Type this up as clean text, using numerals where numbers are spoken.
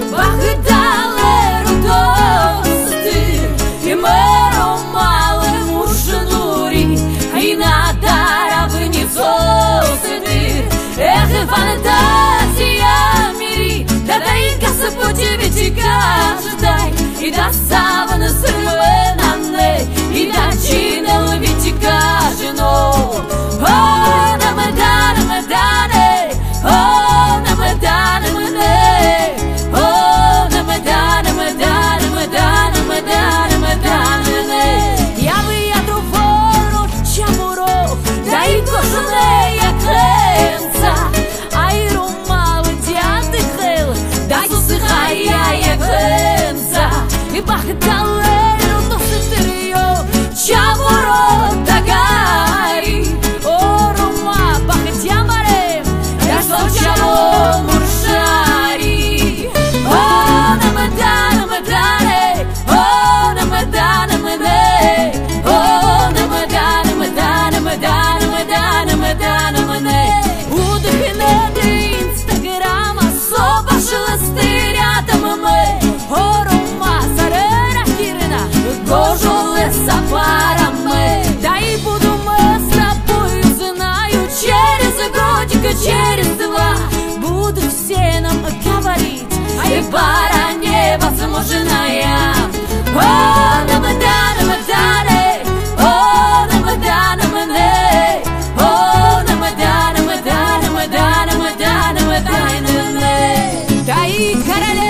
Bahıdalar dostir Imero malem ушнури Хайна дарабни зосыдыр Эх, фантазия мири Да даикасы по тебе каждой И до савана сырвенанны И до чинел ведь каждой О, намадане, намадане О, намадане, намадане О, намадане, намадане, намадане, намадане, намадане Я виятru вору чамуров Да и кожаные я клемца Ай, румалы, дяды хэл Да сусыхая я клемца И бахталеру то сытырьё Чамуров тагари О, рума, бахтямарем Да сочаво муршари О, намадане, намадане О, намадане, намадане О, намадане, намадане, намадане, намадане, намадане, намадане Удыхне для инстаграма Соба шелестыря там мы О, рума, сарера хирина Кожу леса пара мы Да и буду мы с тобой знаю Через годика, через два Будут все нам говорить И пара невозможная О, намадане, намадане О, намадане, намадане О, намадане, намадане, намадане, намадане, намадане Да и королева